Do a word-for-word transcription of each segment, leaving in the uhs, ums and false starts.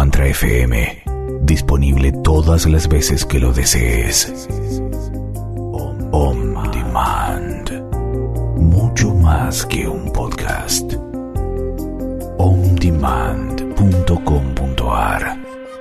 Mantra F M. Disponible todas las veces que lo desees. On Demand. Mucho más que un podcast. on demand punto com punto a r.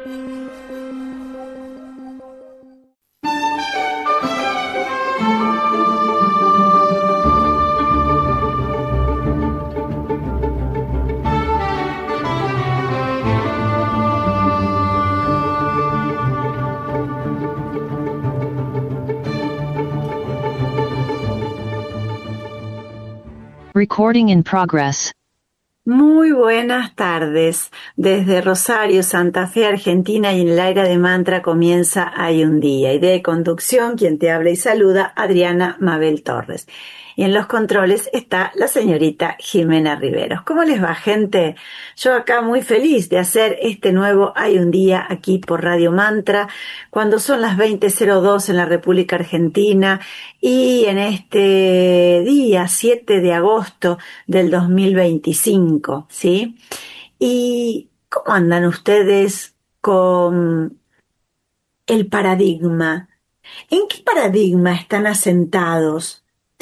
Recording in progress. Muy buenas tardes. Desde Rosario, Santa Fe, Argentina, y en el aire de Mantra comienza Hay un Día. Idea y conducción, quien te habla y saluda, Adriana Mabel Torres. Y en los controles está la señorita Jimena Riveros. ¿Cómo les va, gente? Yo acá muy feliz de hacer este nuevo Hay un Día aquí por Radio Mantra, cuando son las veinte cero dos en la República Argentina, y en este día siete de agosto del dos mil veinticinco, ¿sí? ¿Y cómo andan ustedes con el paradigma? ¿En qué paradigma están asentados?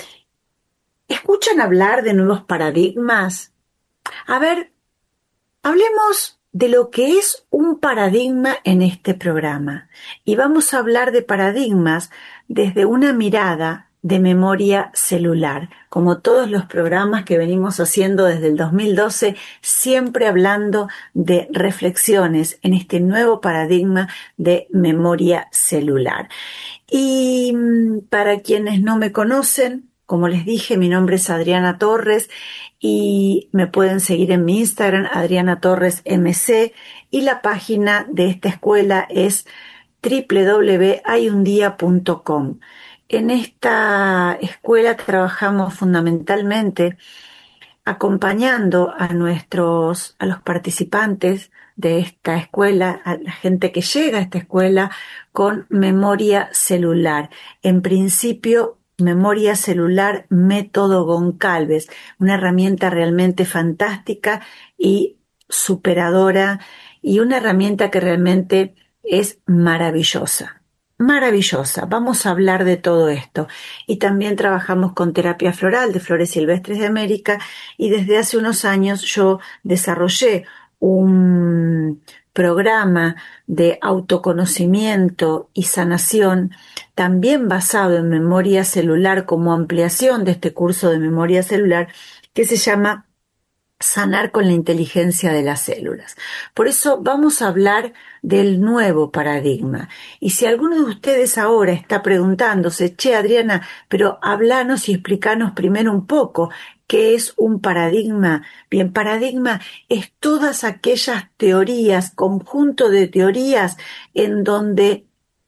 ¿Escuchan hablar de nuevos paradigmas? A ver, hablemos de lo que es un paradigma en este programa. Y vamos a hablar de paradigmas desde una mirada de memoria celular, como todos los programas que venimos haciendo desde el dos mil doce, siempre hablando de reflexiones en este nuevo paradigma de memoria celular. Y para quienes no me conocen, como les dije, mi nombre es Adriana Torres y me pueden seguir en mi Instagram, Adriana Torres M C, y la página de esta escuela es doble u doble u doble u punto hay un día punto com. En esta escuela trabajamos fundamentalmente acompañando a nuestros, a los participantes de esta escuela, a la gente que llega a esta escuela con memoria celular. En principio, Memoria Celular Método Goncalves, una herramienta realmente fantástica y superadora, y una herramienta que realmente es maravillosa. Maravillosa. Vamos a hablar de todo esto. Y también trabajamos con terapia floral de flores silvestres de América, y desde hace unos años yo desarrollé un programa de autoconocimiento y sanación también basado en memoria celular, como ampliación de este curso de memoria celular, que se llama Sanar con la inteligencia de las células. Por eso vamos a hablar del nuevo paradigma. Y si alguno de ustedes ahora está preguntándose, che, Adriana, pero háblanos y explícanos primero un poco qué es un paradigma. Bien, paradigma es todas aquellas teorías, conjunto de teorías en donde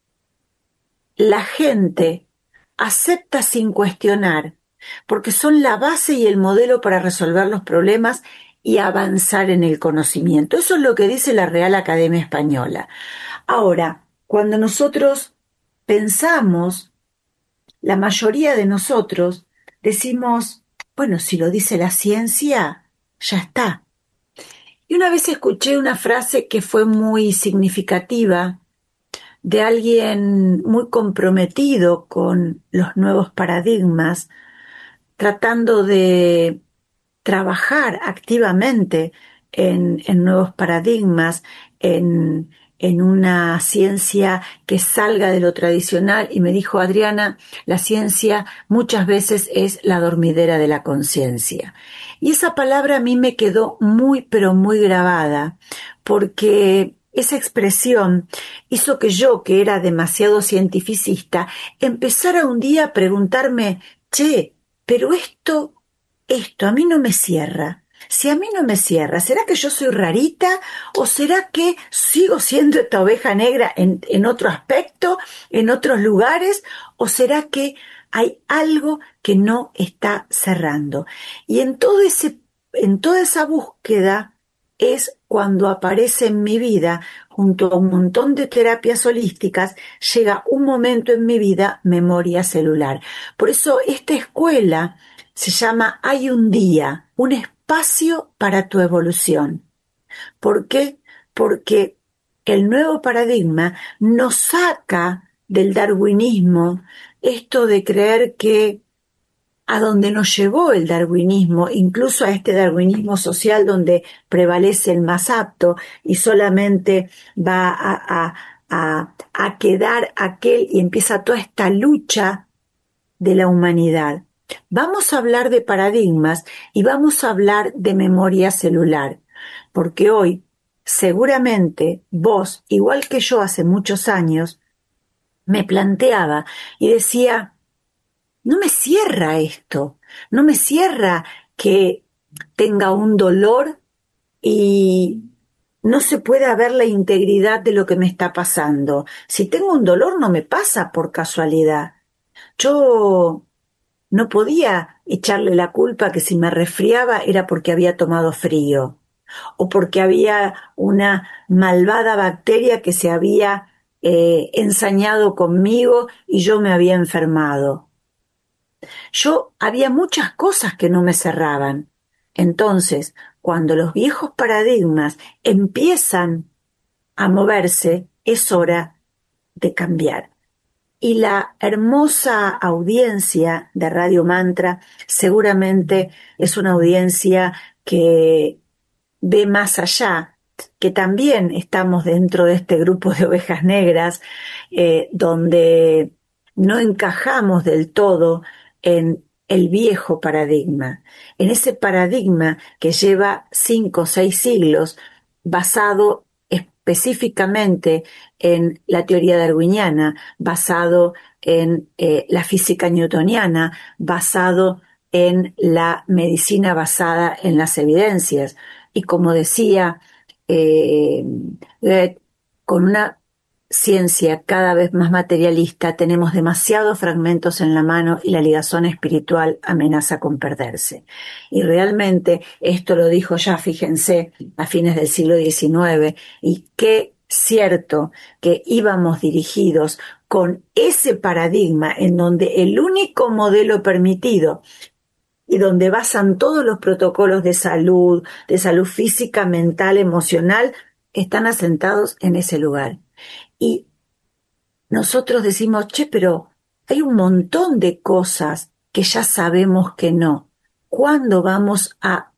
la gente acepta sin cuestionar, porque son la base y el modelo para resolver los problemas y avanzar en el conocimiento. Eso es lo que dice la Real Academia Española. Ahora, cuando nosotros pensamos, la mayoría de nosotros decimos, bueno, si lo dice la ciencia, ya está. Y una vez escuché una frase que fue muy significativa de alguien muy comprometido con los nuevos paradigmas, tratando de trabajar activamente en, en nuevos paradigmas, en, en una ciencia que salga de lo tradicional, y me dijo, Adriana, la ciencia muchas veces es la dormidera de la conciencia. Y esa palabra a mí me quedó muy, pero muy grabada, porque esa expresión hizo que yo, que era demasiado cientificista, empezara un día a preguntarme, che, pero esto, esto a mí no me cierra. Si a mí no me cierra, ¿será que yo soy rarita? ¿O será que sigo siendo esta oveja negra en, en otro aspecto, en otros lugares? ¿O será que hay algo que no está cerrando? Y en todo ese, en toda esa búsqueda es cuando aparece en mi vida, junto a un montón de terapias holísticas, llega un momento en mi vida, memoria celular. Por eso esta escuela se llama Hay un Día, un espacio para tu evolución. ¿Por qué? Porque el nuevo paradigma nos saca del darwinismo, esto de creer que a donde nos llevó el darwinismo, incluso a este darwinismo social donde prevalece el más apto y solamente va a, a, a, a quedar aquel y empieza toda esta lucha de la humanidad. Vamos a hablar de paradigmas y vamos a hablar de memoria celular, porque hoy seguramente vos, igual que yo hace muchos años, me planteaba y decía, no me cierra esto, no me cierra que tenga un dolor y no se pueda ver la integridad de lo que me está pasando. Si tengo un dolor no me pasa por casualidad. Yo no podía echarle la culpa que si me resfriaba era porque había tomado frío o porque había una malvada bacteria que se había eh, ensañado conmigo y yo me había enfermado. Yo había muchas cosas que no me cerraban. Entonces, cuando los viejos paradigmas empiezan a moverse, es hora de cambiar. Y la hermosa audiencia de Radio Mantra seguramente es una audiencia que ve más allá, que también estamos dentro de este grupo de ovejas negras, eh, donde no encajamos del todo en el viejo paradigma, en ese paradigma que lleva cinco o seis siglos basado específicamente en la teoría darwiniana, basado en eh, la física newtoniana, basado en la medicina basada en las evidencias. Y como decía, eh, eh, con una ciencia cada vez más materialista, tenemos demasiados fragmentos en la mano y la ligazón espiritual amenaza con perderse. Y realmente esto lo dijo ya, fíjense, a fines del siglo diecinueve, y qué cierto que íbamos dirigidos con ese paradigma en donde el único modelo permitido y donde basan todos los protocolos de salud, de salud física, mental, emocional, están asentados en ese lugar. Y nosotros decimos, che, pero hay un montón de cosas que ya sabemos que no. ¿Cuándo vamos a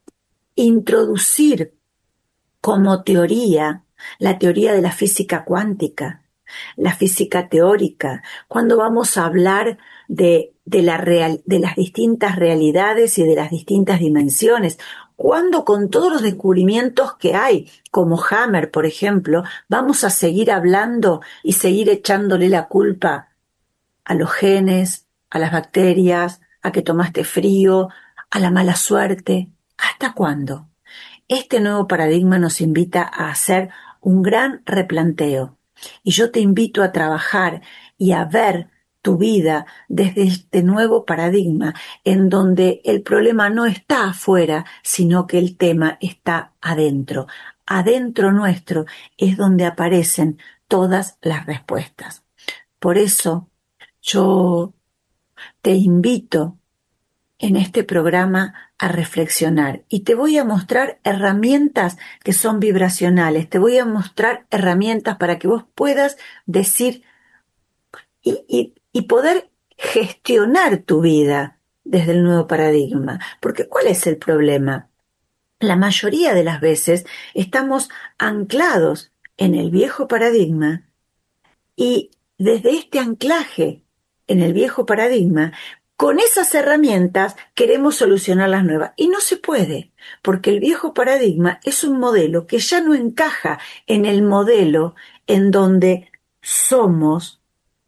introducir como teoría la teoría de la física cuántica, la física teórica? ¿Cuándo vamos a hablar de, de, la real, de las distintas realidades y de las distintas dimensiones? ¿Cuándo, con todos los descubrimientos que hay, como Hammer, por ejemplo, vamos a seguir hablando y seguir echándole la culpa a los genes, a las bacterias, a que tomaste frío, a la mala suerte? ¿Hasta cuándo? Este nuevo paradigma nos invita a hacer un gran replanteo. Y yo te invito a trabajar y a ver tu vida desde este nuevo paradigma, en donde el problema no está afuera, sino que el tema está adentro. Adentro nuestro es donde aparecen todas las respuestas. Por eso yo te invito en este programa a reflexionar y te voy a mostrar herramientas que son vibracionales, te voy a mostrar herramientas para que vos puedas decir y, y, y poder gestionar tu vida desde el nuevo paradigma. Porque ¿cuál es el problema? La mayoría de las veces estamos anclados en el viejo paradigma y desde este anclaje en el viejo paradigma, con esas herramientas queremos solucionar las nuevas. Y no se puede, porque el viejo paradigma es un modelo que ya no encaja en el modelo en donde somos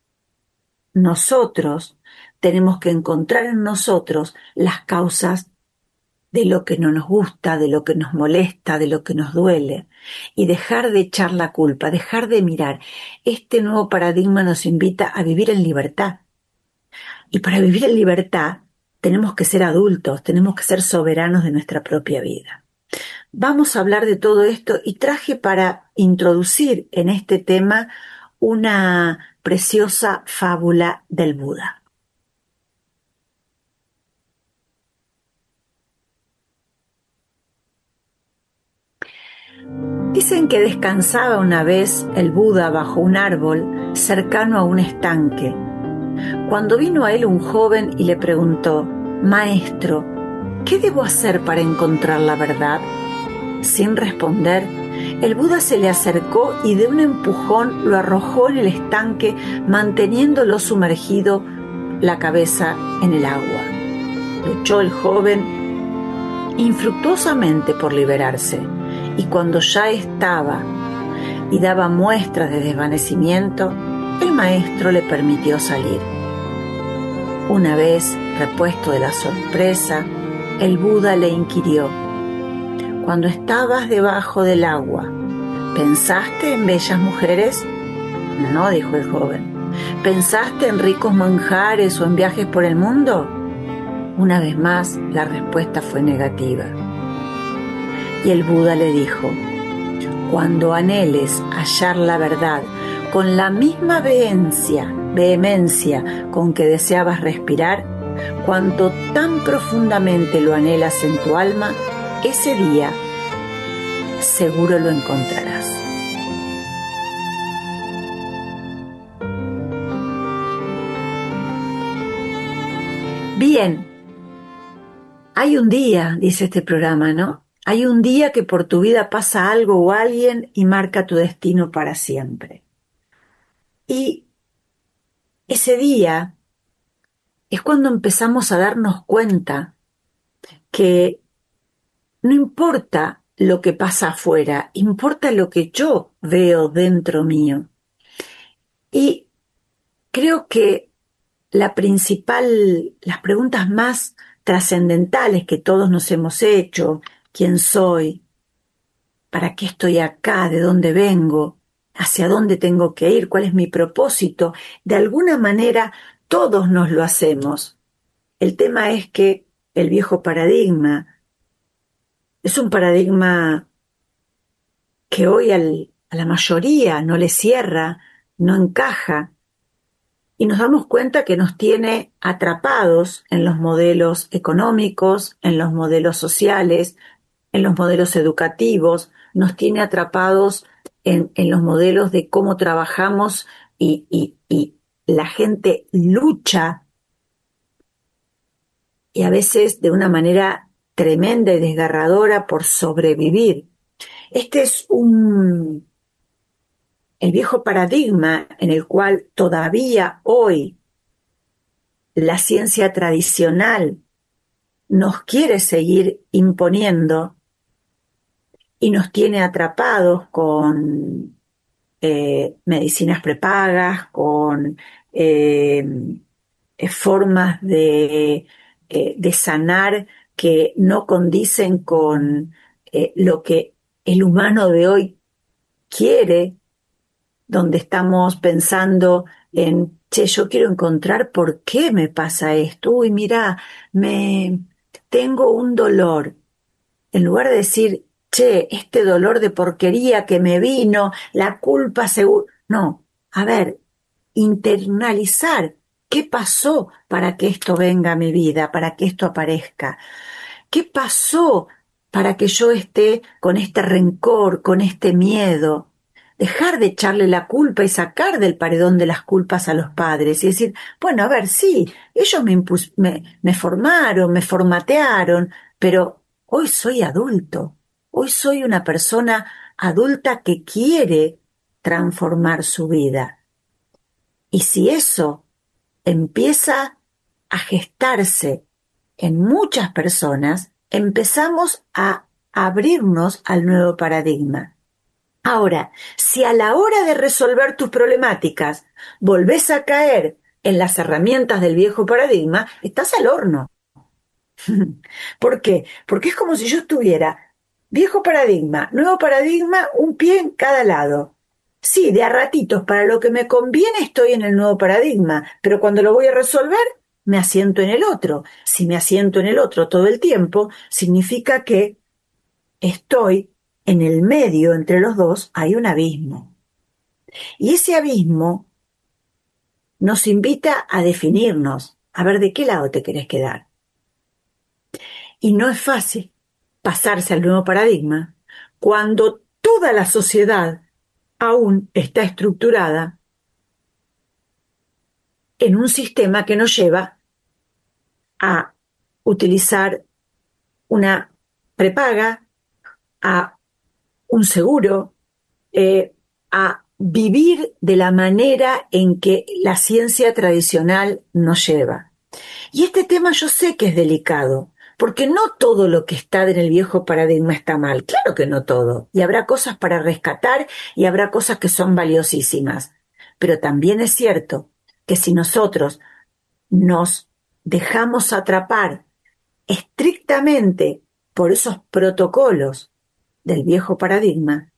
nosotros. Tenemos que encontrar en nosotros las causas de lo que no nos gusta, de lo que nos molesta, de lo que nos duele, y dejar de echar la culpa, dejar de mirar. Este nuevo paradigma nos invita a vivir en libertad. Y para vivir en libertad tenemos que ser adultos, tenemos que ser soberanos de nuestra propia vida. Vamos a hablar de todo esto y traje para introducir en este tema una preciosa fábula del Buda. Dicen que descansaba una vez el Buda bajo un árbol cercano a un estanque, cuando vino a él un joven y le preguntó: «Maestro, ¿qué debo hacer para encontrar la verdad?». Sin responder, el Buda se le acercó y de un empujón lo arrojó en el estanque, manteniéndolo sumergido la cabeza en el agua. Luchó el joven infructuosamente por liberarse, y cuando ya estaba y daba muestras de desvanecimiento, el maestro le permitió salir. Una vez repuesto de la sorpresa, el Buda le inquirió: «Cuando estabas debajo del agua, ¿pensaste en bellas mujeres?». «No», dijo el joven. «¿Pensaste en ricos manjares o en viajes por el mundo?». Una vez más, la respuesta fue negativa. Y el Buda le dijo: «Cuando anheles hallar la verdad con la misma vehemencia, vehemencia con que deseabas respirar, cuanto tan profundamente lo anhelas en tu alma, ese día seguro lo encontrarás». Bien, hay un día, dice este programa, ¿no? Hay un día que por tu vida pasa algo o alguien y marca tu destino para siempre. Y ese día es cuando empezamos a darnos cuenta que no importa lo que pasa afuera, importa lo que yo veo dentro mío. Y creo que la principal, las preguntas más trascendentales que todos nos hemos hecho: ¿quién soy? ¿Para qué estoy acá? ¿De dónde vengo? ¿Hacia dónde tengo que ir? ¿Cuál es mi propósito? De alguna manera todos nos lo hacemos. El tema es que el viejo paradigma es un paradigma que hoy al, a la mayoría no le cierra, no encaja, y nos damos cuenta que nos tiene atrapados en los modelos económicos, en los modelos sociales, en los modelos educativos, nos tiene atrapados en, en los modelos de cómo trabajamos y, y, y la gente lucha, y a veces de una manera tremenda y desgarradora, por sobrevivir. Este es un, el viejo paradigma en el cual todavía hoy la ciencia tradicional nos quiere seguir imponiendo y nos tiene atrapados con eh, medicinas prepagas, con eh, eh, formas de, eh, de sanar que no condicen con eh, lo que el humano de hoy quiere, donde estamos pensando en, che, yo quiero encontrar por qué me pasa esto. Uy, mira, me tengo un dolor. En lugar de decir, che, este dolor de porquería que me vino, la culpa seguro. No, a ver, internalizar qué pasó para que esto venga a mi vida, para que esto aparezca. ¿Qué pasó para que yo esté con este rencor, con este miedo? Dejar de echarle la culpa y sacar del paredón de las culpas a los padres y decir, bueno, a ver, sí, ellos me, impus- me, me formaron, me formatearon, pero hoy soy adulto, hoy soy una persona adulta que quiere transformar su vida. Y si eso empieza a gestarse en muchas personas, empezamos a abrirnos al nuevo paradigma. Ahora, si a la hora de resolver tus problemáticas volvés a caer en las herramientas del viejo paradigma, estás al horno. ¿Por qué? Porque es como si yo estuviera viejo paradigma, nuevo paradigma, un pie en cada lado. Sí, de a ratitos, para lo que me conviene estoy en el nuevo paradigma, pero cuando lo voy a resolver, me asiento en el otro. Si me asiento en el otro todo el tiempo, significa que estoy en el medio, entre los dos, hay un abismo. Y ese abismo nos invita a definirnos, a ver de qué lado te querés quedar. Y no es fácil pasarse al nuevo paradigma cuando tu toda la sociedad aún está estructurada en un sistema que nos lleva a utilizar una prepaga, a un seguro, eh, a vivir de la manera en que la ciencia tradicional nos lleva. Y este tema yo sé que es delicado, porque no todo lo que está en el viejo paradigma está mal, claro que no todo, y habrá cosas para rescatar y habrá cosas que son valiosísimas, pero también es cierto que si nosotros nos dejamos atrapar estrictamente por esos protocolos del viejo paradigma,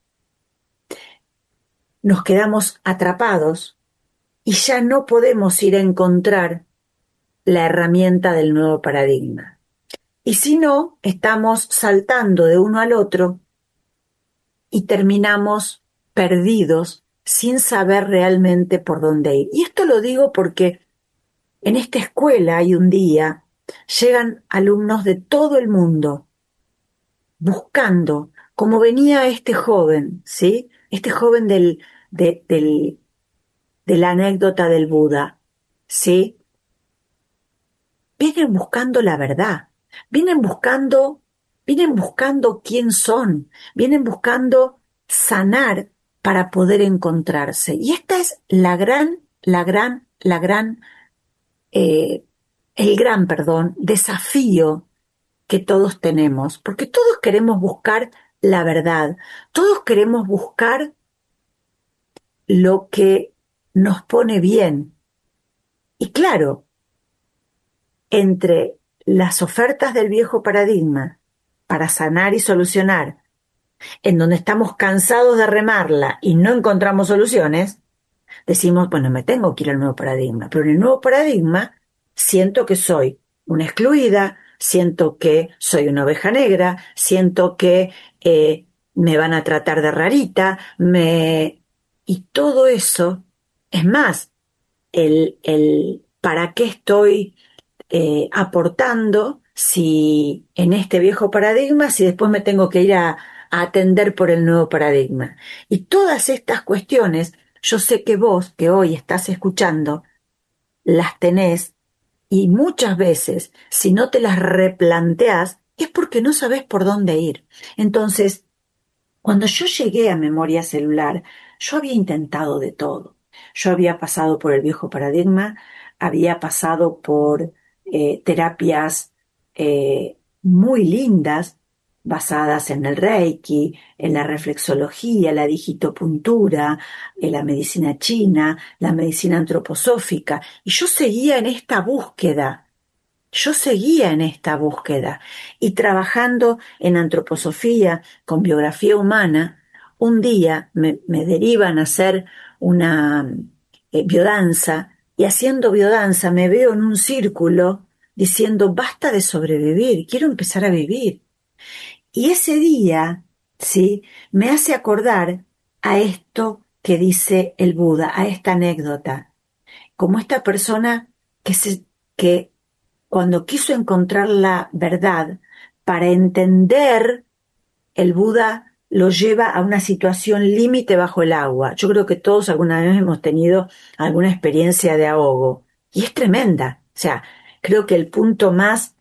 nos quedamos atrapados y ya no podemos ir a encontrar la herramienta del nuevo paradigma. Y si no, estamos saltando de uno al otro y terminamos perdidos sin saber realmente por dónde ir. Y esto lo digo porque en esta escuela hay un día, llegan alumnos de todo el mundo buscando, como venía este joven, ¿sí? Este joven del, de, del, de la anécdota del Buda, ¿sí? Vienen buscando la verdad, vienen buscando, vienen buscando quién son, vienen buscando sanar para poder encontrarse. Y esta es la gran, la gran, la gran, eh, el gran, perdón, desafío que todos tenemos, porque todos queremos buscar la verdad, todos queremos buscar lo que nos pone bien. Y claro, entre las ofertas del viejo paradigma para sanar y solucionar, en donde estamos cansados de remarla y no encontramos soluciones, decimos, bueno, me tengo que ir al nuevo paradigma, pero en el nuevo paradigma siento que soy una excluida, siento que soy una oveja negra, siento que eh, me van a tratar de rarita, me... y todo eso, es más, el, el para qué estoy eh, aportando si en este viejo paradigma, si después me tengo que ir a, a atender por el nuevo paradigma. Y todas estas cuestiones, yo sé que vos, que hoy estás escuchando, las tenés y muchas veces, si no te las replanteás, es porque no sabés por dónde ir. Entonces, cuando yo llegué a memoria celular, yo había intentado de todo. Yo había pasado por el viejo paradigma, había pasado por eh, terapias eh, muy lindas, basadas en el Reiki, en la reflexología, la digitopuntura, en la medicina china, la medicina antroposófica, y yo seguía en esta búsqueda. Yo seguía en esta búsqueda y trabajando en antroposofía con biografía humana, un día me, me derivan a hacer una eh, biodanza y haciendo biodanza me veo en un círculo diciendo basta de sobrevivir, quiero empezar a vivir. Y ese día, ¿sí?, me hace acordar a esto que dice el Buda, a esta anécdota, como esta persona que se, que cuando quiso encontrar la verdad para entender, el Buda lo lleva a una situación límite bajo el agua. Yo creo que todos alguna vez hemos tenido alguna experiencia de ahogo. Y es tremenda. O sea, creo que el punto más,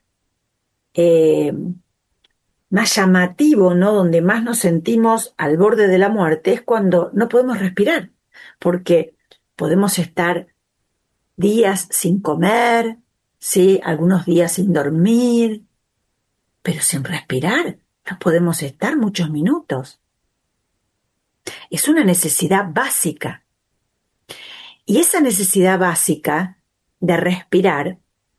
eh, más llamativo, ¿no?, donde más nos sentimos al borde de la muerte, es cuando no podemos respirar. Porque podemos estar días sin comer, sí, algunos días sin dormir, pero sin respirar no podemos estar muchos minutos. Es una necesidad básica. Y esa necesidad básica de respirar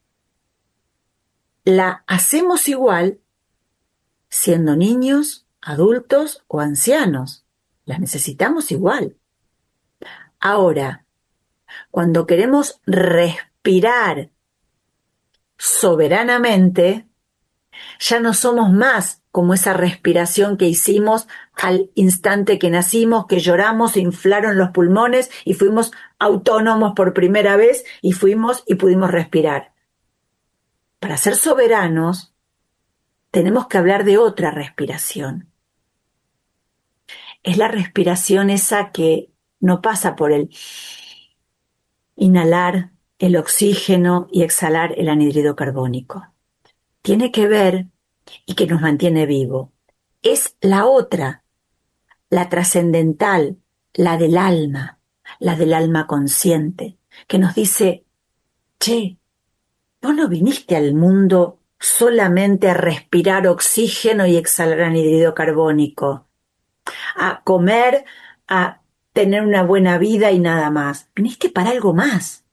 la hacemos igual siendo niños, adultos o ancianos. Las necesitamos igual. Ahora, cuando queremos respirar soberanamente, ya no somos más como esa respiración que hicimos al instante que nacimos, que lloramos, se inflaron los pulmones y fuimos autónomos por primera vez y fuimos y pudimos respirar. Para ser soberanos, tenemos que hablar de otra respiración. Es la respiración esa que no pasa por el inhalar el oxígeno y exhalar el anhídrido carbónico. Tiene que ver y que nos mantiene vivo. Es la otra, la trascendental, la del alma, la del alma consciente, que nos dice, che, vos no viniste al mundo solamente a respirar oxígeno y exhalar anhídrido carbónico, a comer, a tener una buena vida y nada más. Viniste para algo más.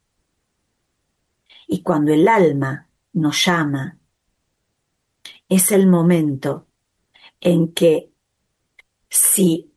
Y cuando el alma nos llama, es el momento en que si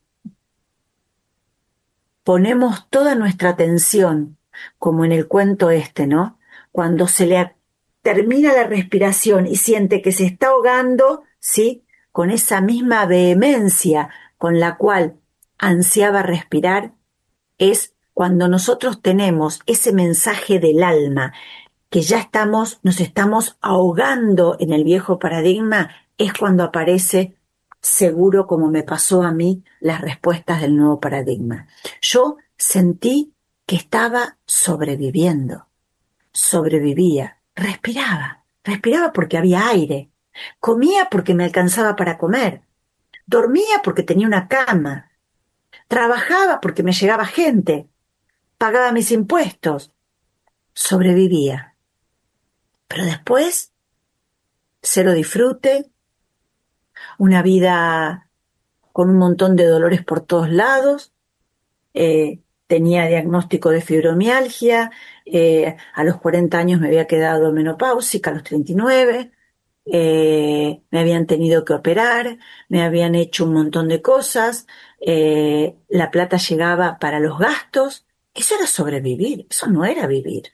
ponemos toda nuestra atención, como en el cuento este, ¿no? Cuando se le termina la respiración y siente que se está ahogando, ¿sí? Con esa misma vehemencia con la cual ansiaba respirar, es cuando nosotros tenemos ese mensaje del alma, que ya estamos, nos estamos ahogando en el viejo paradigma, es cuando aparece, seguro como me pasó a mí, las respuestas del nuevo paradigma. Yo sentí que estaba sobreviviendo, sobrevivía, respiraba, respiraba porque había aire, comía porque me alcanzaba para comer, dormía porque tenía una cama, trabajaba porque me llegaba gente, pagaba mis impuestos, sobrevivía. Pero después, cero disfrute, una vida con un montón de dolores por todos lados, eh, tenía diagnóstico de fibromialgia, eh, a los cuarenta años me había quedado menopáusica, a los treinta y nueve, eh, me habían tenido que operar, me habían hecho un montón de cosas, eh, la plata llegaba para los gastos. Eso era sobrevivir, eso no era vivir.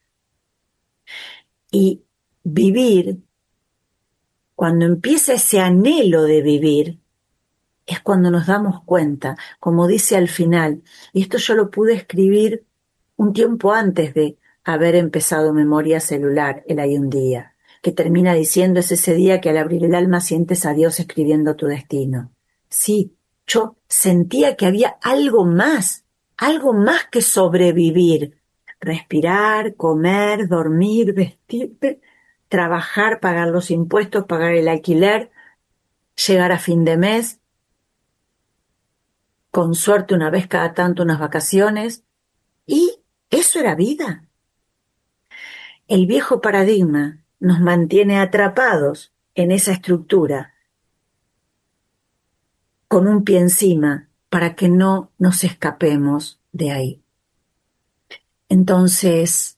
Y vivir, cuando empieza ese anhelo de vivir, es cuando nos damos cuenta, como dice al final, y esto yo lo pude escribir un tiempo antes de haber empezado Memoria Celular, el Hay un día, que termina diciendo es ese día que al abrir el alma sientes a Dios escribiendo tu destino. Sí, yo sentía que había algo más, algo más que sobrevivir, respirar, comer, dormir, vestirte, trabajar, pagar los impuestos, pagar el alquiler, llegar a fin de mes, con suerte una vez cada tanto unas vacaciones, y eso era vida. El viejo paradigma nos mantiene atrapados en esa estructura, con un pie encima, para que no nos escapemos de ahí. Entonces,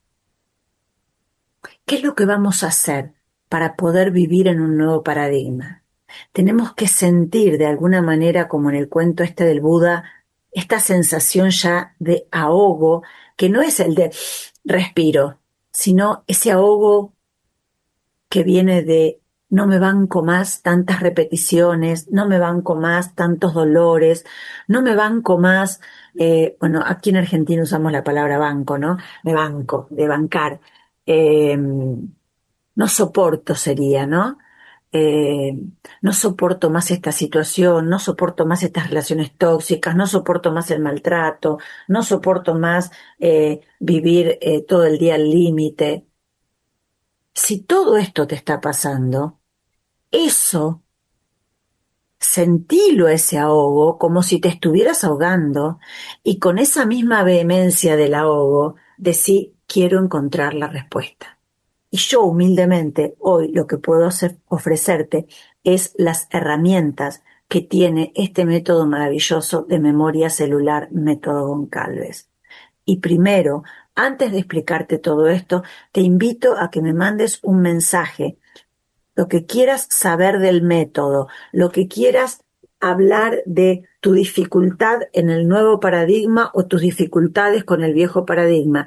¿qué es lo que vamos a hacer para poder vivir en un nuevo paradigma? Tenemos que sentir de alguna manera, como en el cuento este del Buda, esta sensación ya de ahogo, que no es el de respiro, sino ese ahogo que viene de no me banco más tantas repeticiones, no me banco más tantos dolores, no me banco más, eh, bueno, aquí en Argentina usamos la palabra banco, ¿no? Me banco, de bancar. Eh, no soporto sería, ¿no? Eh, no soporto más esta situación, no soporto más estas relaciones tóxicas, no soporto más el maltrato, no soporto más eh, vivir eh, todo el día al límite. Si todo esto te está pasando, eso, sentilo ese ahogo como si te estuvieras ahogando y con esa misma vehemencia del ahogo decí quiero encontrar la respuesta. Y yo humildemente hoy lo que puedo hacer, ofrecerte es las herramientas que tiene este método maravilloso de memoria celular, método Goncalves. Y primero, antes de explicarte todo esto, te invito a que me mandes un mensaje, lo que quieras saber del método, lo que quieras hablar de tu dificultad en el nuevo paradigma o tus dificultades con el viejo paradigma.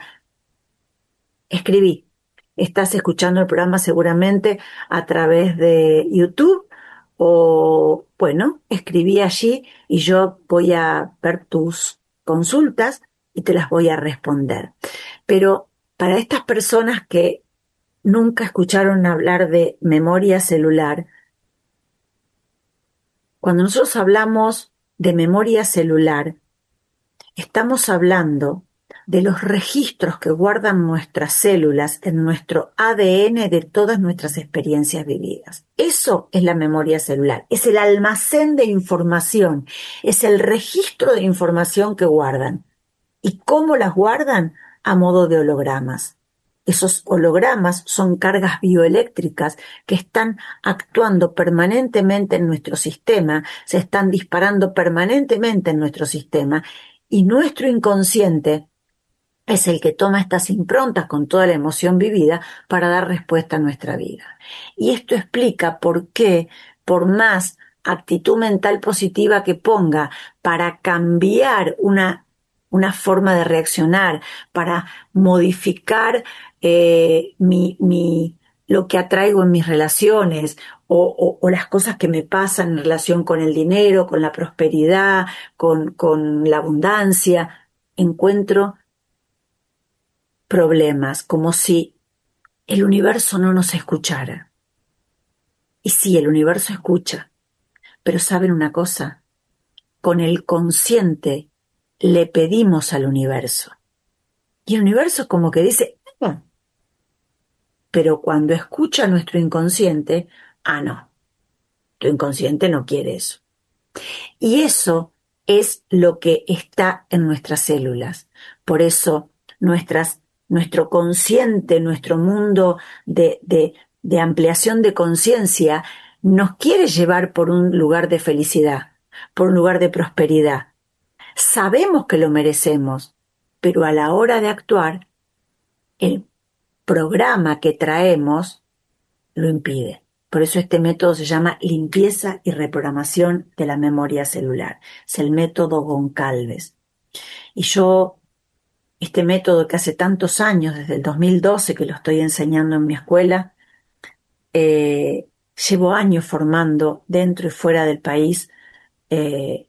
Escribí. Estás escuchando el programa seguramente a través de YouTube o, bueno, escribí allí y yo voy a ver tus consultas y te las voy a responder. Pero para estas personas que nunca escucharon hablar de memoria celular, cuando nosotros hablamos de memoria celular, estamos hablando de los registros que guardan nuestras células en nuestro A D N de todas nuestras experiencias vividas. Eso es la memoria celular, es el almacén de información, es el registro de información que guardan. ¿Y cómo las guardan? A modo de hologramas. Esos hologramas son cargas bioeléctricas que están actuando permanentemente en nuestro sistema, se están disparando permanentemente en nuestro sistema, y nuestro inconsciente es el que toma estas improntas con toda la emoción vivida para dar respuesta a nuestra vida. Y esto explica por qué, por más actitud mental positiva que ponga para cambiar una, una forma de reaccionar, para modificar eh, mi, mi, lo que atraigo en mis relaciones o, o, o las cosas que me pasan en relación con el dinero, con la prosperidad, con, con la abundancia, encuentro problemas, como si el universo no nos escuchara. Y sí, el universo escucha, pero ¿saben una cosa? Con el consciente le pedimos al universo. Y el universo como que dice, ah. Pero cuando escucha nuestro inconsciente, ah, no, tu inconsciente no quiere eso. Y eso es lo que está en nuestras células. Por eso nuestras nuestro consciente, nuestro mundo de, de, de ampliación de conciencia, nos quiere llevar por un lugar de felicidad, por un lugar de prosperidad. Sabemos que lo merecemos, pero a la hora de actuar, el programa que traemos lo impide. Por eso este método se llama limpieza y reprogramación de la memoria celular. Es el método Goncalves. Y yo Este método que hace tantos años, desde el dos mil doce que lo estoy enseñando en mi escuela, eh, llevo años formando dentro y fuera del país, eh,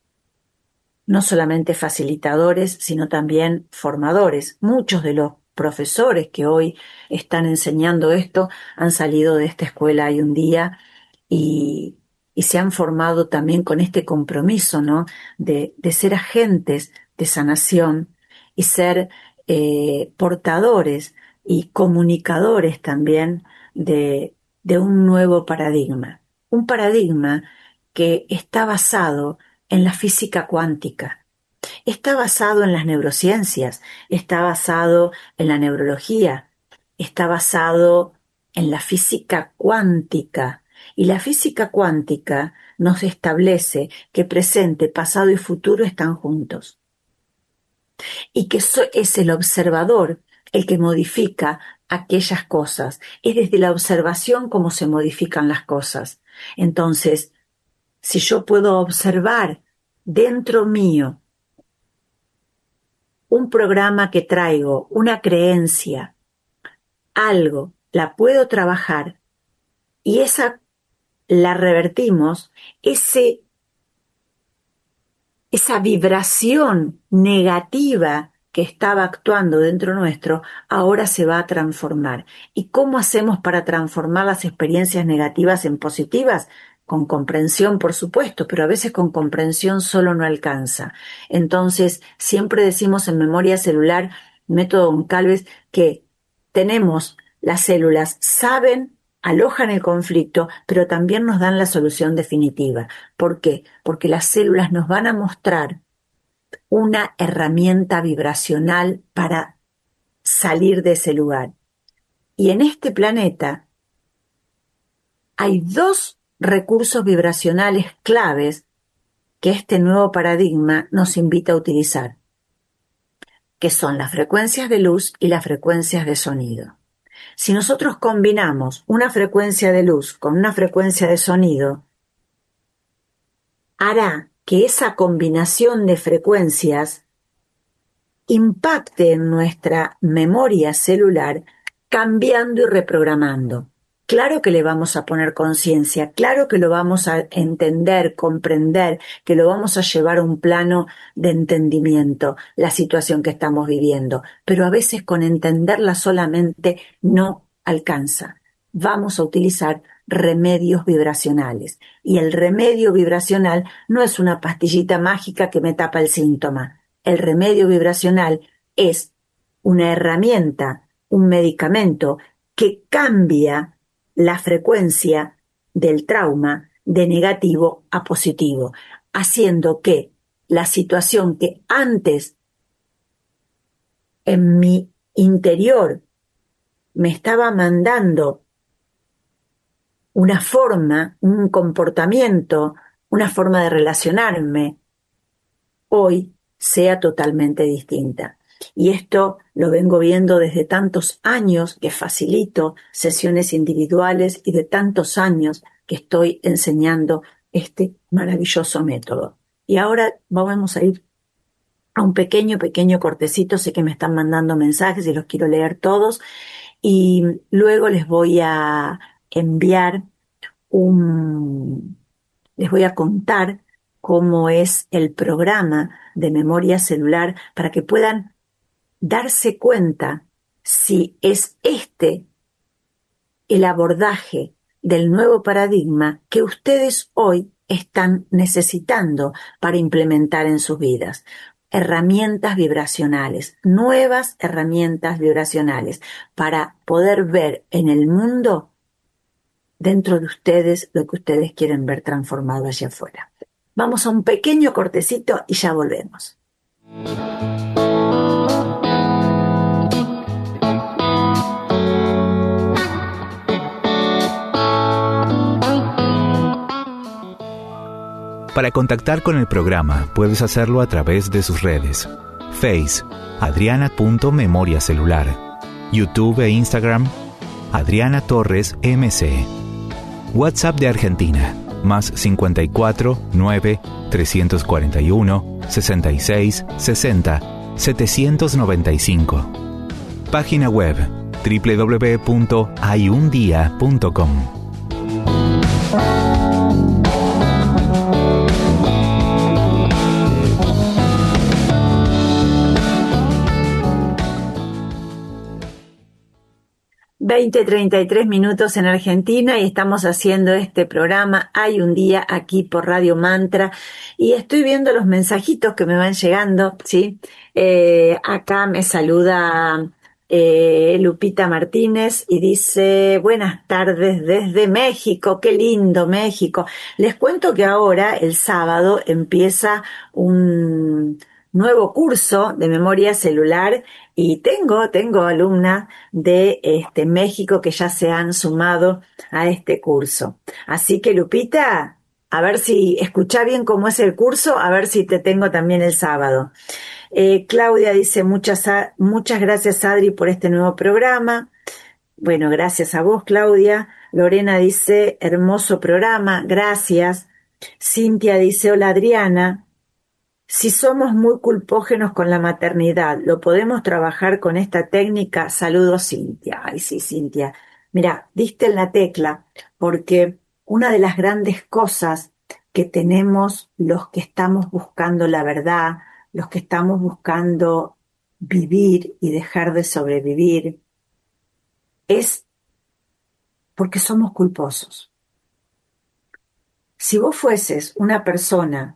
no solamente facilitadores, sino también formadores. Muchos de los profesores que hoy están enseñando esto han salido de esta escuela hay un día y, y se han formado también con este compromiso, ¿no? de, de ser agentes de sanación y ser eh, portadores y comunicadores también de, de un nuevo paradigma. Un paradigma que está basado en la física cuántica, está basado en las neurociencias, está basado en la neurología, está basado en la física cuántica. Y la física cuántica nos establece que presente, pasado y futuro están juntos. Y que es el observador el que modifica aquellas cosas. Es desde la observación como se modifican las cosas. Entonces, si yo puedo observar dentro mío un programa que traigo, una creencia, algo, la puedo trabajar y esa la revertimos, ese esa vibración negativa que estaba actuando dentro nuestro, ahora se va a transformar. ¿Y cómo hacemos para transformar las experiencias negativas en positivas? Con comprensión, por supuesto, pero a veces con comprensión solo no alcanza. Entonces, siempre decimos en memoria celular, método Goncalves, que tenemos las células, saben, alojan el conflicto, pero también nos dan la solución definitiva. ¿Por qué? Porque las células nos van a mostrar una herramienta vibracional para salir de ese lugar. Y en este planeta hay dos recursos vibracionales claves que este nuevo paradigma nos invita a utilizar, que son las frecuencias de luz y las frecuencias de sonido. Si nosotros combinamos una frecuencia de luz con una frecuencia de sonido, hará que esa combinación de frecuencias impacte en nuestra memoria celular, cambiando y reprogramando. Claro que le vamos a poner conciencia, claro que lo vamos a entender, comprender, que lo vamos a llevar a un plano de entendimiento, la situación que estamos viviendo, pero a veces con entenderla solamente no alcanza. Vamos a utilizar remedios vibracionales. Y el remedio vibracional no es una pastillita mágica que me tapa el síntoma. El remedio vibracional es una herramienta, un medicamento que cambia la frecuencia del trauma de negativo a positivo, haciendo que la situación que antes en mi interior me estaba mandando una forma, un comportamiento, una forma de relacionarme, hoy sea totalmente distinta. Y esto lo vengo viendo desde tantos años que facilito sesiones individuales y de tantos años que estoy enseñando este maravilloso método. Y ahora vamos a ir a un pequeño, pequeño cortecito. Sé que me están mandando mensajes y los quiero leer todos. Y luego les voy a enviar un... les voy a contar cómo es el programa de memoria celular para que puedan darse cuenta si es este el abordaje del nuevo paradigma que ustedes hoy están necesitando para implementar en sus vidas. Herramientas vibracionales, nuevas herramientas vibracionales para poder ver en el mundo dentro de ustedes lo que ustedes quieren ver transformado allá afuera. Vamos a un pequeño cortecito y ya volvemos. Para contactar con el programa, puedes hacerlo a través de sus redes. Face, adriana.memoriacelular. YouTube e Instagram, Adriana Torres M C. WhatsApp de Argentina, más cincuenta y cuatro, nueve, trescientos cuarenta y uno, sesenta y seis, sesenta, setecientos noventa y cinco. Página web, doble u doble u doble u punto hay un día punto com. veinte treinta y tres minutos en Argentina y estamos haciendo este programa Hay un día aquí por Radio Mantra y estoy viendo los mensajitos que me van llegando, ¿sí? Eh, acá me saluda eh, Lupita Martínez y dice: buenas tardes desde México, qué lindo México. Les cuento que ahora, el sábado, empieza un nuevo curso de memoria celular y tengo, tengo alumnas de este México que ya se han sumado a este curso. Así que, Lupita, a ver si escuchá bien cómo es el curso, a ver si te tengo también el sábado. Eh, Claudia dice: muchas, muchas gracias, Adri, por este nuevo programa. Bueno, gracias a vos, Claudia. Lorena dice: hermoso programa, gracias. Cintia dice: hola, Adriana. Si somos muy culpógenos con la maternidad, ¿lo podemos trabajar con esta técnica? Saludos, Cintia. Ay, sí, Cintia. Mira, diste en la tecla, porque una de las grandes cosas que tenemos los que estamos buscando la verdad, los que estamos buscando vivir y dejar de sobrevivir, es porque somos culposos. Si vos fueses una persona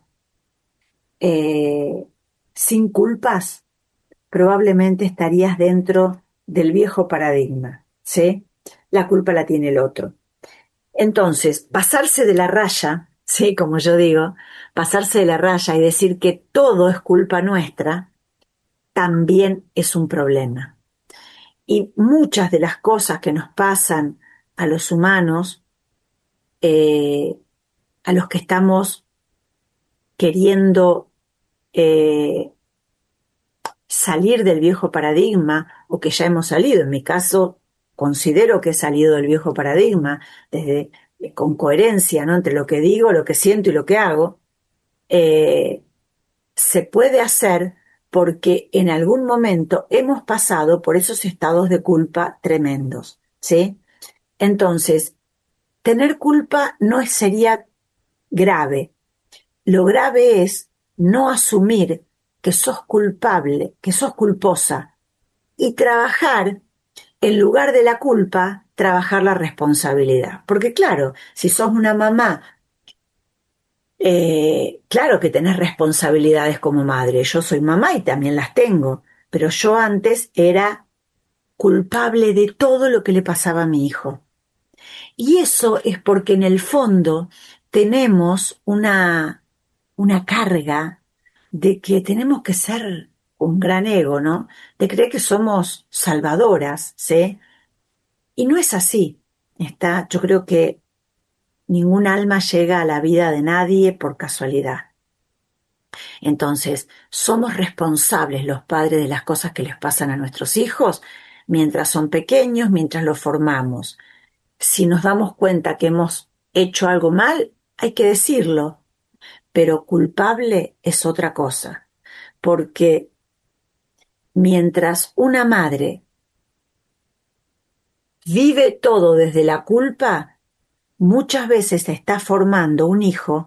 Eh, sin culpas, probablemente estarías dentro del viejo paradigma, ¿sí? La culpa la tiene el otro. Entonces, pasarse de la raya, ¿sí? Como yo digo, pasarse de la raya y decir que todo es culpa nuestra, también es un problema. Y muchas de las cosas que nos pasan a los humanos, eh, a los que estamos queriendo Eh, salir del viejo paradigma o que ya hemos salido. En mi caso, considero que he salido del viejo paradigma desde con coherencia, ¿no? Entre lo que digo, lo que siento y lo que hago. Eh, se puede hacer porque en algún momento hemos pasado por esos estados de culpa tremendos, ¿sí? Entonces, tener culpa no sería grave. Lo grave es no asumir que sos culpable, que sos culposa, y trabajar en lugar de la culpa trabajar la responsabilidad. Porque claro, si sos una mamá, eh, claro que tenés responsabilidades como madre. Yo soy mamá y también las tengo, pero yo antes era culpable de todo lo que le pasaba a mi hijo. Y eso es porque en el fondo tenemos una, una carga de que tenemos que ser un gran ego, ¿no? De creer que somos salvadoras, ¿sí? Y no es así. Está, yo creo que ningún alma llega a la vida de nadie por casualidad. Entonces, somos responsables los padres de las cosas que les pasan a nuestros hijos mientras son pequeños, mientras los formamos. Si nos damos cuenta que hemos hecho algo mal, hay que decirlo, pero culpable es otra cosa, porque mientras una madre vive todo desde la culpa, muchas veces está formando un hijo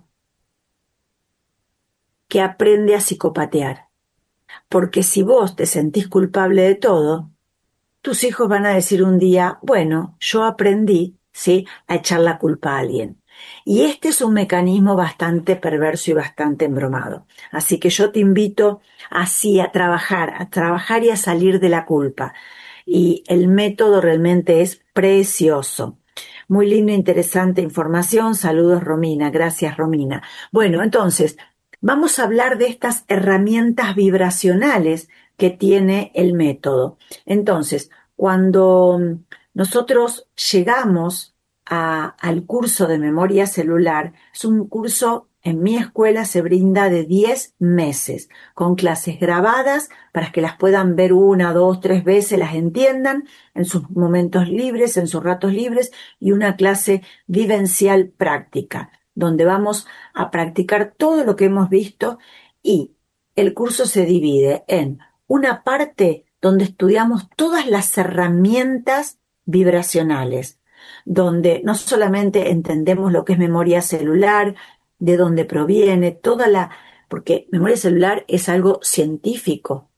que aprende a psicopatear. Porque si vos te sentís culpable de todo, tus hijos van a decir un día, bueno, yo aprendí, ¿sí?, a echar la culpa a alguien. Y este es un mecanismo bastante perverso y bastante embromado. Así que yo te invito así a trabajar, a trabajar y a salir de la culpa. Y el método realmente es precioso. Muy linda, interesante información. Saludos, Romina. Gracias, Romina. Bueno, entonces, vamos a hablar de estas herramientas vibracionales que tiene el método. Entonces, cuando nosotros llegamos a, al curso de memoria celular, es un curso, en mi escuela se brinda de diez meses, con clases grabadas para que las puedan ver una, dos, tres veces, las entiendan en sus momentos libres, en sus ratos libres, y una clase vivencial práctica, donde vamos a practicar todo lo que hemos visto, y el curso se divide en una parte donde estudiamos todas las herramientas vibracionales, donde no solamente entendemos lo que es memoria celular, de dónde proviene, toda la... porque memoria celular es algo científico,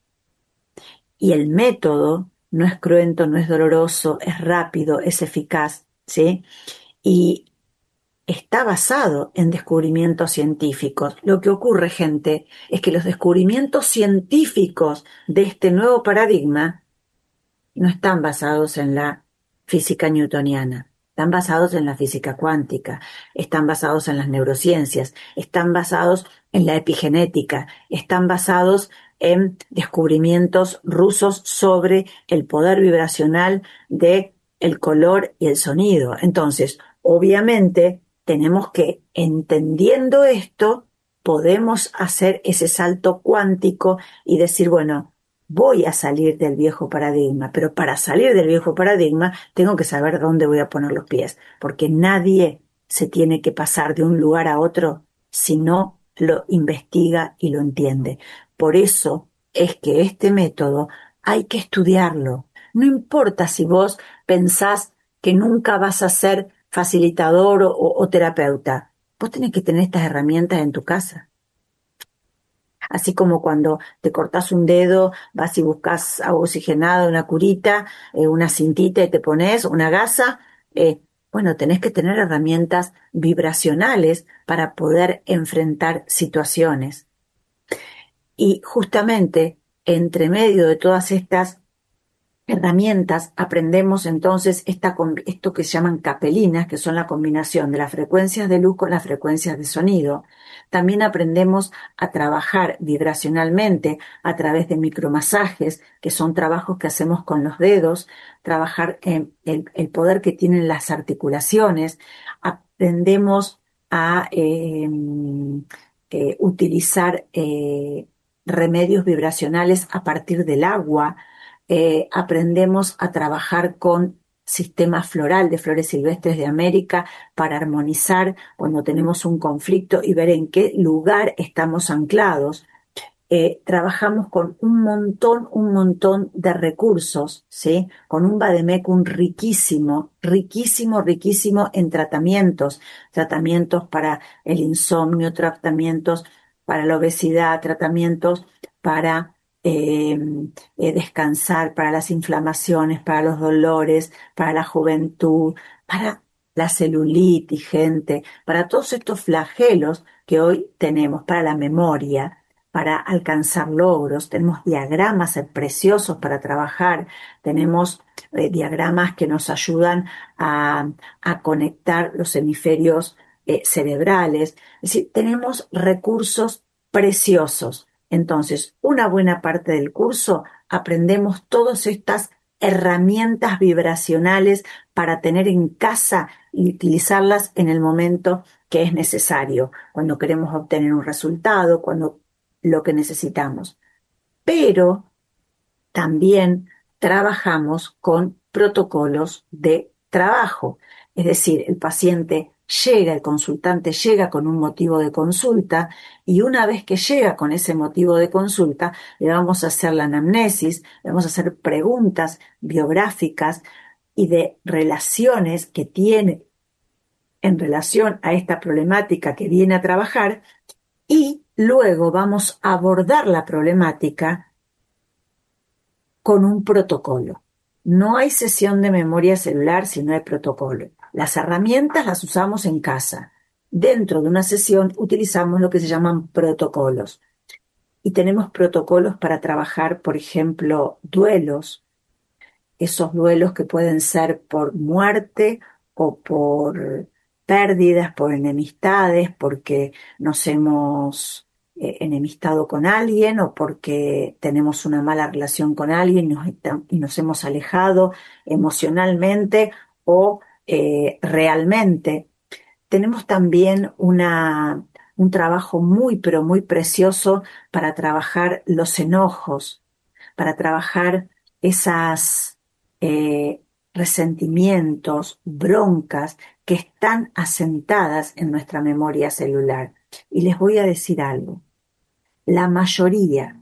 y el método no es cruento, no es doloroso, es rápido, es eficaz, ¿sí? Y está basado en descubrimientos científicos. Lo que ocurre, gente, es que los descubrimientos científicos de este nuevo paradigma no están basados en la física newtoniana, están basados en la física cuántica, están basados en las neurociencias, están basados en la epigenética, están basados en descubrimientos rusos sobre el poder vibracional de el color y el sonido. Entonces, obviamente, tenemos que, entendiendo esto, podemos hacer ese salto cuántico y decir, bueno, voy a salir del viejo paradigma, pero para salir del viejo paradigma tengo que saber dónde voy a poner los pies, porque nadie se tiene que pasar de un lugar a otro si no lo investiga y lo entiende. Por eso es que este método hay que estudiarlo. No importa si vos pensás que nunca vas a ser facilitador o, o terapeuta, vos tenés que tener estas herramientas en tu casa. Así como cuando te cortás un dedo, vas y buscas agua oxigenada, una curita, eh, una cintita y te pones una gasa, eh, bueno, tenés que tener herramientas vibracionales para poder enfrentar situaciones. Y justamente entre medio de todas estas herramientas aprendemos entonces esta, esto que se llaman capelinas, que son la combinación de las frecuencias de luz con las frecuencias de sonido. También aprendemos a trabajar vibracionalmente a través de micromasajes, que son trabajos que hacemos con los dedos, trabajar en el, el poder que tienen las articulaciones. Aprendemos a eh, eh, utilizar eh, remedios vibracionales a partir del agua. Eh, aprendemos a trabajar con sistema floral de flores silvestres de América para armonizar cuando tenemos un conflicto y ver en qué lugar estamos anclados. Eh, trabajamos con un montón, un montón de recursos, ¿sí? Con un vademecum riquísimo, riquísimo, riquísimo en tratamientos, tratamientos para el insomnio, tratamientos para la obesidad, tratamientos para eh, eh, descansar, para las inflamaciones, para los dolores, para la juventud, para la celulitis, gente, para todos estos flagelos que hoy tenemos, para la memoria, para alcanzar logros. Tenemos diagramas preciosos para trabajar, tenemos eh, diagramas que nos ayudan a, a conectar los hemisferios eh, cerebrales. Es decir, tenemos recursos preciosos. Entonces, una buena parte del curso aprendemos todas estas herramientas vibracionales para tener en casa y utilizarlas en el momento que es necesario, cuando queremos obtener un resultado, cuando lo que necesitamos. Pero también trabajamos con protocolos de trabajo. Es decir, el paciente llega, el consultante llega con un motivo de consulta y una vez que llega con ese motivo de consulta, le vamos a hacer la anamnesis, le vamos a hacer preguntas biográficas y de relaciones que tiene en relación a esta problemática que viene a trabajar y luego vamos a abordar la problemática con un protocolo. No hay sesión de memoria celular si no hay protocolo. Las herramientas las usamos en casa. Dentro de una sesión utilizamos lo que se llaman protocolos. Y tenemos protocolos para trabajar, por ejemplo, duelos. Esos duelos que pueden ser por muerte o por pérdidas, por enemistades, porque nos hemos eh, enemistado con alguien o porque tenemos una mala relación con alguien y nos, y nos hemos alejado emocionalmente o eh, realmente. Tenemos también una, un trabajo muy, pero muy precioso para trabajar los enojos, para trabajar esas eh, resentimientos, broncas que están asentadas en nuestra memoria celular. Y les voy a decir algo. La mayoría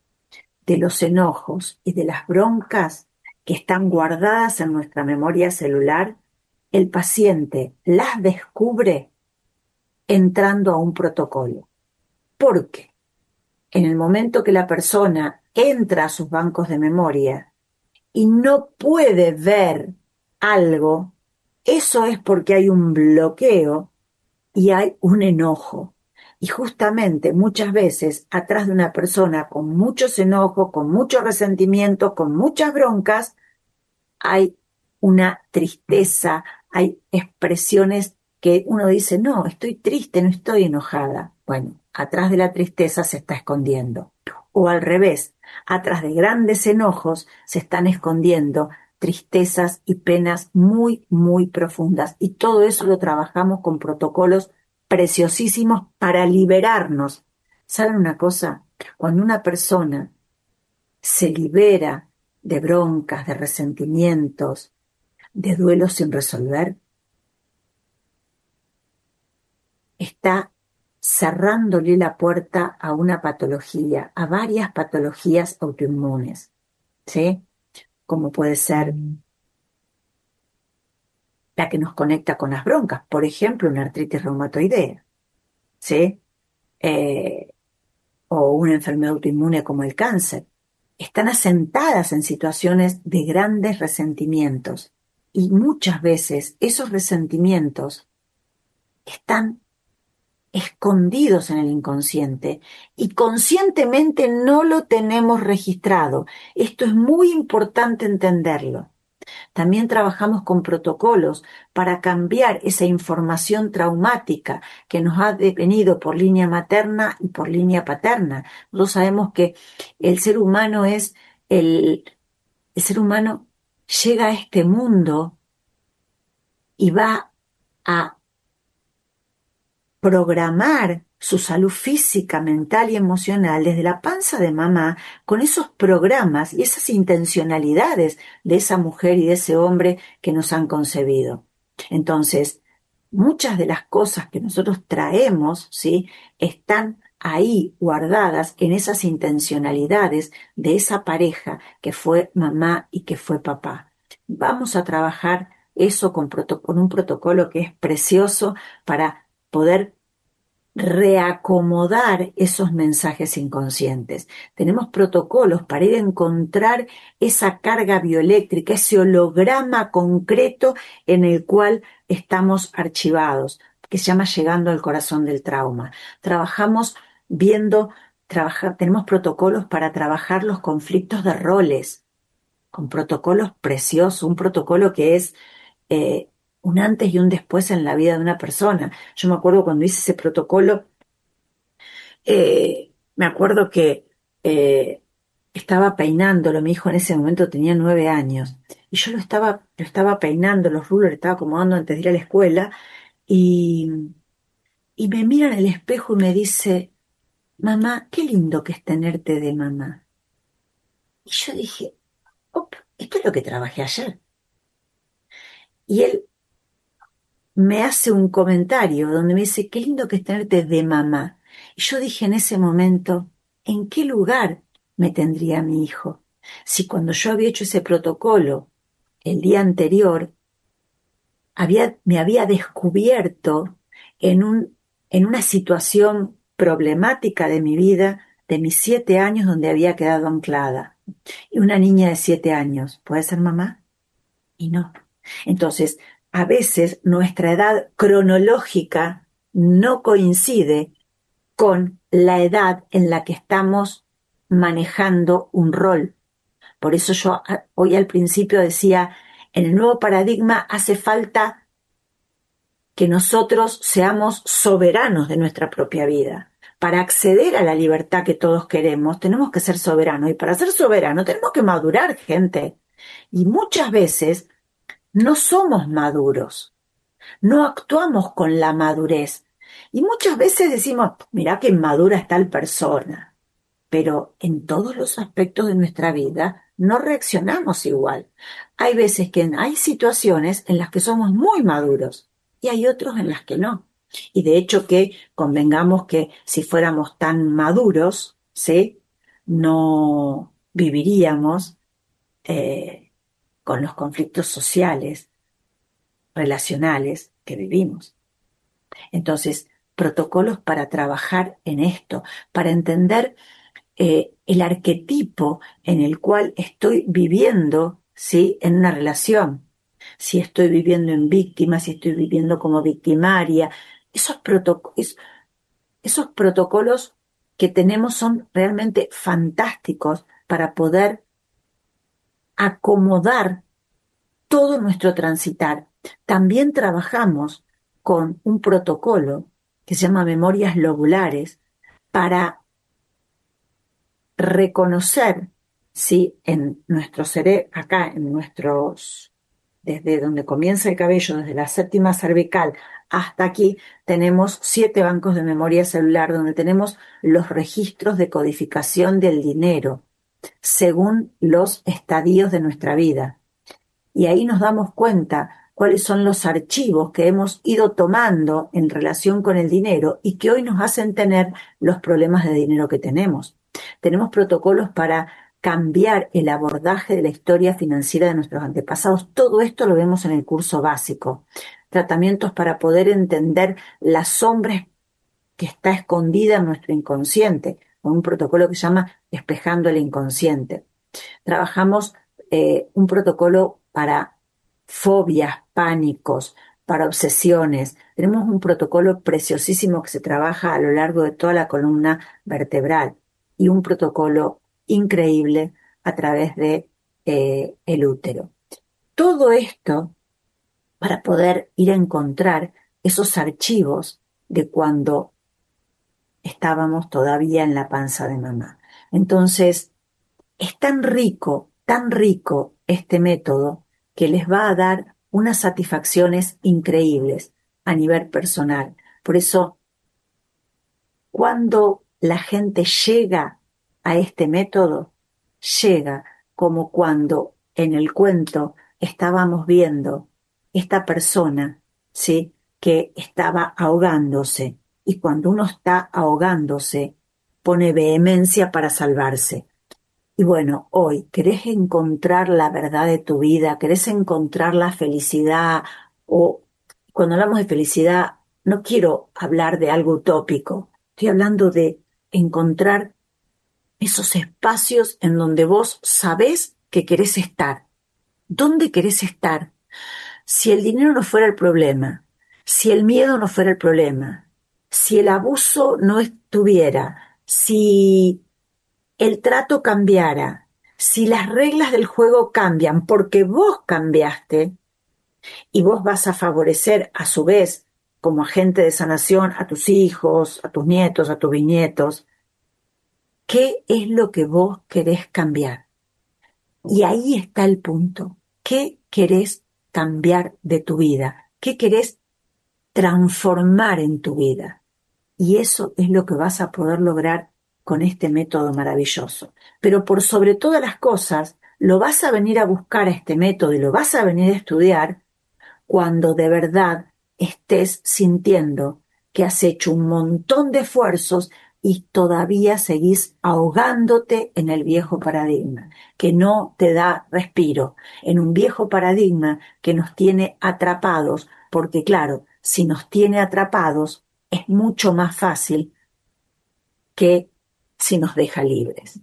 de los enojos y de las broncas que están guardadas en nuestra memoria celular, el paciente las descubre entrando a un protocolo. ¿Por qué? En el momento que la persona entra a sus bancos de memoria y no puede ver algo, eso es porque hay un bloqueo y hay un enojo. Y justamente muchas veces atrás de una persona con muchos enojos, con mucho resentimiento, con muchas broncas, hay una tristeza, hay expresiones que uno dice, no, estoy triste, no estoy enojada. Bueno, atrás de la tristeza se está escondiendo. O al revés, atrás de grandes enojos se están escondiendo tristezas y penas muy, muy profundas. Y todo eso lo trabajamos con protocolos preciosísimos para liberarnos. ¿Saben una cosa? Cuando una persona se libera de broncas, de resentimientos, de duelos sin resolver, está cerrándole la puerta a una patología, a varias patologías autoinmunes, ¿sí? Como puede ser la que nos conecta con las broncas, por ejemplo, una artritis reumatoidea, ¿sí? Eh, o una enfermedad autoinmune como el cáncer. Están asentadas en situaciones de grandes resentimientos y muchas veces esos resentimientos están escondidos en el inconsciente y conscientemente no lo tenemos registrado. Esto es muy importante entenderlo. También trabajamos con protocolos para cambiar esa información traumática que nos ha venido por línea materna y por línea paterna. Nosotros sabemos que el ser humano es el, el ser humano llega a este mundo y va a programar su salud física, mental y emocional desde la panza de mamá con esos programas y esas intencionalidades de esa mujer y de ese hombre que nos han concebido. Entonces, muchas de las cosas que nosotros traemos, ¿sí?, están ahí guardadas en esas intencionalidades de esa pareja que fue mamá y que fue papá. Vamos a trabajar eso con, proto- con un protocolo que es precioso para poder reacomodar esos mensajes inconscientes. Tenemos protocolos para ir a encontrar esa carga bioeléctrica, ese holograma concreto en el cual estamos archivados, que se llama llegando al corazón del trauma. Trabajamos viendo, trabajar, tenemos protocolos para trabajar los conflictos de roles, con protocolos preciosos, un protocolo que es eh, un antes y un después en la vida de una persona. Yo me acuerdo cuando hice ese protocolo, eh, me acuerdo que eh, estaba peinándolo, mi hijo en ese momento tenía nueve años, y yo lo estaba, lo estaba peinando, los rulos, le estaba acomodando antes de ir a la escuela, y, y me mira en el espejo y me dice, mamá, qué lindo que es tenerte de mamá. Y yo dije, op, esto es lo que trabajé ayer. Y él me hace un comentario donde me dice, qué lindo que es tenerte de mamá. Y yo dije en ese momento, ¿en qué lugar me tendría mi hijo? Si cuando yo había hecho ese protocolo el día anterior, había, me había descubierto en un, en una situación problemática de mi vida, de mis siete años donde había quedado anclada. Y una niña de siete años, ¿puede ser mamá? Y no. Entonces, a veces nuestra edad cronológica no coincide con la edad en la que estamos manejando un rol. Por eso yo hoy al principio decía, en el nuevo paradigma hace falta que nosotros seamos soberanos de nuestra propia vida. Para acceder a la libertad que todos queremos, tenemos que ser soberanos. Y para ser soberanos tenemos que madurar, gente. Y muchas veces no somos maduros, no actuamos con la madurez. Y muchas veces decimos, mirá qué inmadura es tal persona. Pero en todos los aspectos de nuestra vida no reaccionamos igual. Hay veces que hay situaciones en las que somos muy maduros y hay otros en las que no. Y de hecho que convengamos que si fuéramos tan maduros, ¿sí?, no viviríamos eh, con los conflictos sociales, relacionales que vivimos. Entonces, protocolos para trabajar en esto, para entender eh, el arquetipo en el cual estoy viviendo, ¿sí?, en una relación. Si estoy viviendo en víctima, si estoy viviendo como victimaria. Esos, protoc- es- esos protocolos que tenemos son realmente fantásticos para poder acomodar todo nuestro transitar. También trabajamos con un protocolo que se llama memorias lobulares para reconocer si en nuestro cerebro, acá en nuestros, desde donde comienza el cabello, desde la séptima cervical hasta aquí, tenemos siete bancos de memoria celular donde tenemos los registros de codificación del dinero según los estadios de nuestra vida. Y ahí nos damos cuenta cuáles son los archivos que hemos ido tomando en relación con el dinero y que hoy nos hacen tener los problemas de dinero que tenemos. Tenemos protocolos para cambiar el abordaje de la historia financiera de nuestros antepasados. Todo esto lo vemos en el curso básico. Tratamientos para poder entender la sombra que está escondida en nuestro inconsciente, con un protocolo que se llama Despejando el Inconsciente. Trabajamos eh, un protocolo para fobias, pánicos, para obsesiones. Tenemos un protocolo preciosísimo que se trabaja a lo largo de toda la columna vertebral y un protocolo increíble a través de eh, el útero. Todo esto para poder ir a encontrar esos archivos de cuando estábamos todavía en la panza de mamá. Entonces, es tan rico, tan rico este método que les va a dar unas satisfacciones increíbles a nivel personal. Por eso, cuando la gente llega a este método, llega como cuando en el cuento estábamos viendo esta persona, ¿sí?, que estaba ahogándose. Y cuando uno está ahogándose, pone vehemencia para salvarse. Y bueno, hoy, ¿querés encontrar la verdad de tu vida? ¿Querés encontrar la felicidad? O cuando hablamos de felicidad, no quiero hablar de algo utópico, estoy hablando de encontrar esos espacios en donde vos sabés que querés estar. ¿Dónde querés estar? Si el dinero no fuera el problema, si el miedo no fuera el problema, si el abuso no estuviera, si el trato cambiara, si las reglas del juego cambian porque vos cambiaste y vos vas a favorecer a su vez como agente de sanación a tus hijos, a tus nietos, a tus bisnietos, ¿qué es lo que vos querés cambiar? Y ahí está el punto. ¿Qué querés cambiar de tu vida? ¿Qué querés transformar en tu vida? Y eso es lo que vas a poder lograr con este método maravilloso. Pero por sobre todas las cosas, lo vas a venir a buscar a este método y lo vas a venir a estudiar cuando de verdad estés sintiendo que has hecho un montón de esfuerzos y todavía seguís ahogándote en el viejo paradigma, que no te da respiro, en un viejo paradigma que nos tiene atrapados, porque claro, si nos tiene atrapados, es mucho más fácil que si nos deja libres.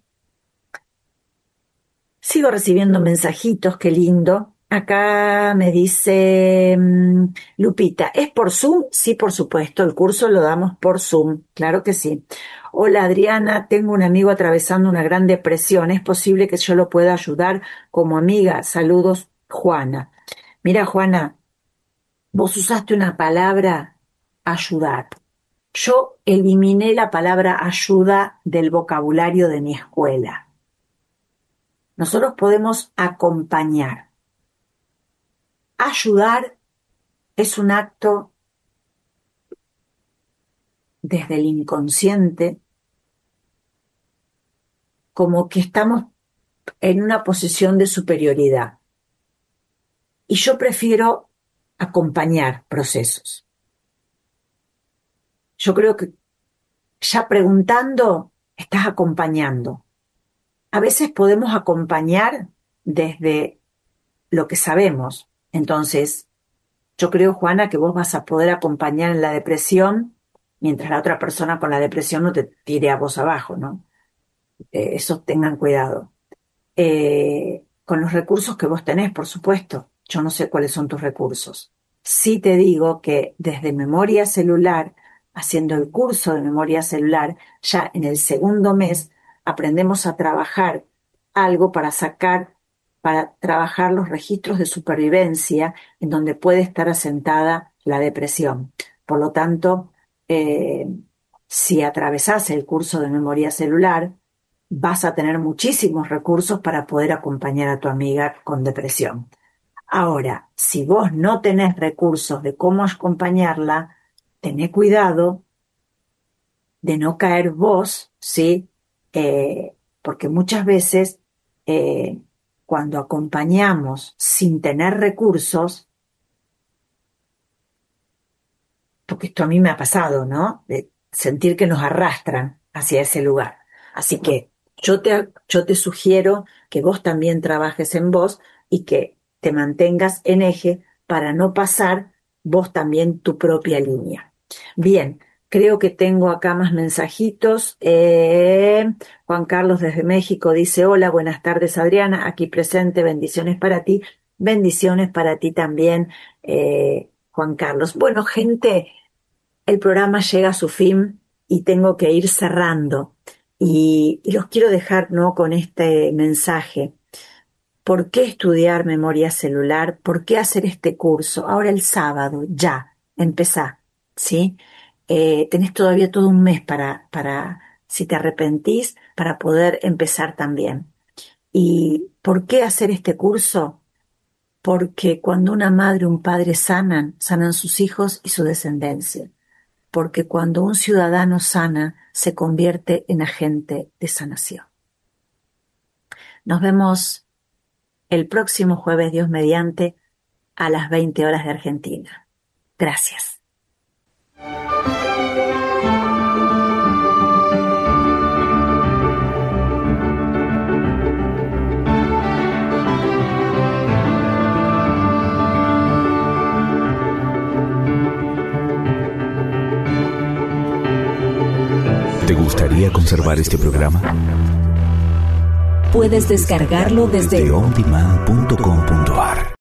Sigo recibiendo mensajitos, qué lindo. Acá me dice um, Lupita, ¿es por Zoom? Sí, por supuesto, el curso lo damos por Zoom, claro que sí. Hola Adriana, tengo un amigo atravesando una gran depresión, ¿es posible que yo lo pueda ayudar como amiga? Saludos, Juana. Mira, Juana, vos usaste una palabra, ayudar. Yo eliminé la palabra ayuda del vocabulario de mi escuela. Nosotros podemos acompañar. Ayudar es un acto desde el inconsciente, como que estamos en una posición de superioridad. Y yo prefiero acompañar procesos. Yo creo que ya preguntando, estás acompañando. A veces podemos acompañar desde lo que sabemos. Entonces, yo creo, Juana, que vos vas a poder acompañar en la depresión mientras la otra persona con la depresión no te tire a vos abajo, ¿no? Eh, eso tengan cuidado. Eh, con los recursos que vos tenés, por supuesto. Yo no sé cuáles son tus recursos. Sí te digo que desde memoria celular, haciendo el curso de memoria celular, ya en el segundo mes aprendemos a trabajar algo para sacar, para trabajar los registros de supervivencia en donde puede estar asentada la depresión. Por lo tanto, eh, si atravesás el curso de memoria celular, vas a tener muchísimos recursos para poder acompañar a tu amiga con depresión. Ahora, si vos no tenés recursos de cómo acompañarla, tené cuidado de no caer vos, ¿sí? Eh, porque muchas veces eh, cuando acompañamos sin tener recursos, porque esto a mí me ha pasado, ¿no? De sentir que nos arrastran hacia ese lugar. Así que yo te, yo te sugiero que vos también trabajes en vos y que te mantengas en eje para no pasar vos también tu propia línea. Bien, creo que tengo acá más mensajitos. Eh, Juan Carlos desde México dice, hola, buenas tardes Adriana, aquí presente, bendiciones para ti, bendiciones para ti también, eh, Juan Carlos. Bueno, gente, el programa llega a su fin y tengo que ir cerrando. Y, y los quiero dejar, ¿no?, con este mensaje. ¿Por qué estudiar memoria celular? ¿Por qué hacer este curso? Ahora el sábado, ya, empezá, ¿sí? Eh, tenés todavía todo un mes para, para, si te arrepentís, para poder empezar también. ¿Y por qué hacer este curso? Porque cuando una madre o un padre sanan, sanan sus hijos y su descendencia. Porque cuando un ciudadano sana, se convierte en agente de sanación. Nos vemos el próximo jueves, Dios mediante, a las veinte horas de Argentina. Gracias. ¿Te gustaría conservar este programa? Puedes descargarlo desde on demand punto com punto a r